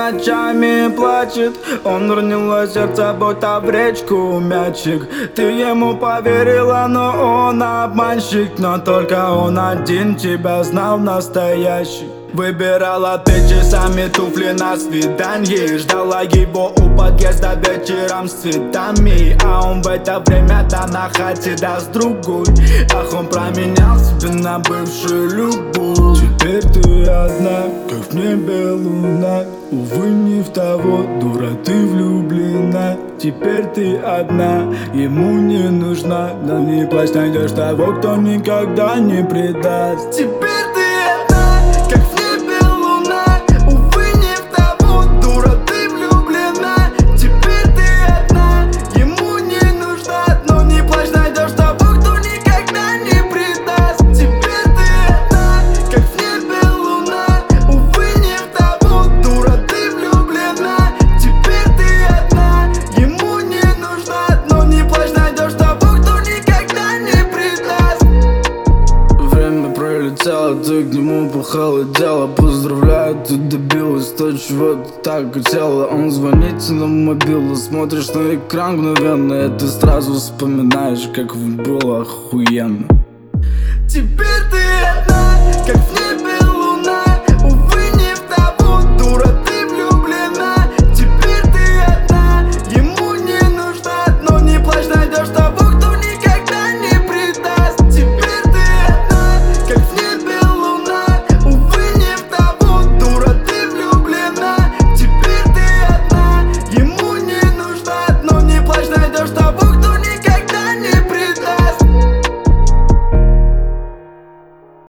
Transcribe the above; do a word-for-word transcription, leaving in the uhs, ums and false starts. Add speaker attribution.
Speaker 1: ночами плачет. Он уронил сердце, будто в речку мячик. Ты ему поверила, но он обманщик. Но только он один тебя знал настоящий. Выбирала ты часами туфли на свиданье. Ждала его у подъезда вечером с цветами. А он в это время-то на хате даст другой. Ах, он променял себя на бывшую любовь. Теперь ты одна, как в небе луна. Увы, не в того, дура, ты влюблена. Теперь ты одна, ему не нужна. Но не плачь, найдешь того, кто никогда не предаст. Теперь ты одна, как в небе луна. Увы, не в того, дура, ты влюблена. Теперь ты одна, ему не нужна. Но не плачь, найдешь того, кто никогда не предаст. Теперь ты одна, как в небе луна. Увы, не в того, дура, ты влюблена. Теперь ты одна, ему не нужна. Но не плачь, найдешь того, кто никогда не предаст. Время пролетело, ты к нему похолодела. Поздравляю, ты добилась то, чего ты так хотела. Он звонит тебе на мобилу, смотришь на экран мгновенно, и ты сразу вспоминаешь, как было охуенно. Теперь ты одна.